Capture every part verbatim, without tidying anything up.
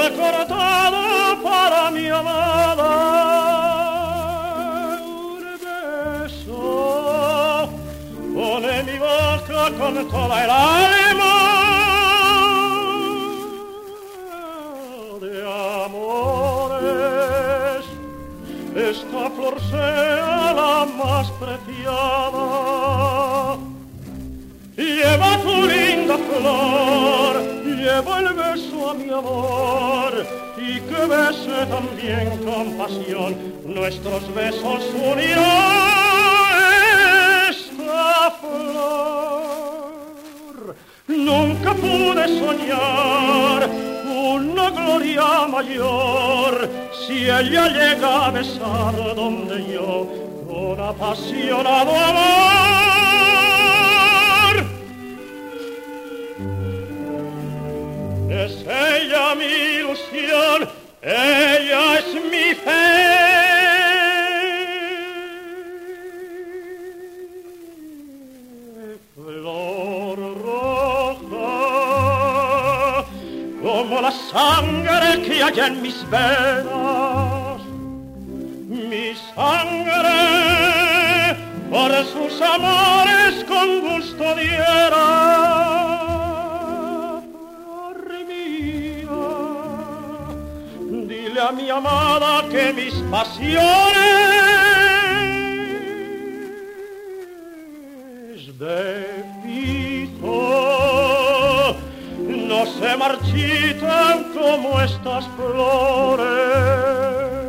he cortado para mi amada un beso, pone mi boca con toda el alma de amores. Esta flor sea la más preciada, lleva tu linda flor, llevo el beso a mi amor, y que bese también con pasión nuestros besos unió esta flor. Nunca pude soñar una gloria mayor si ella llega a besar donde yo con apasionado amor. Es ella mi ilusión, ella es mi fe. Flor roja, como la sangre que hay en mis venas, mi sangre por sus amores con gusto diera. Dile a mi amada que mis pasiones de fijo no se marchitan como estas flores.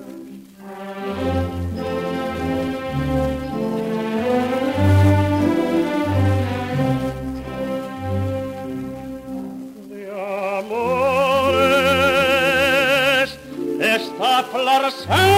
De amores esta flor se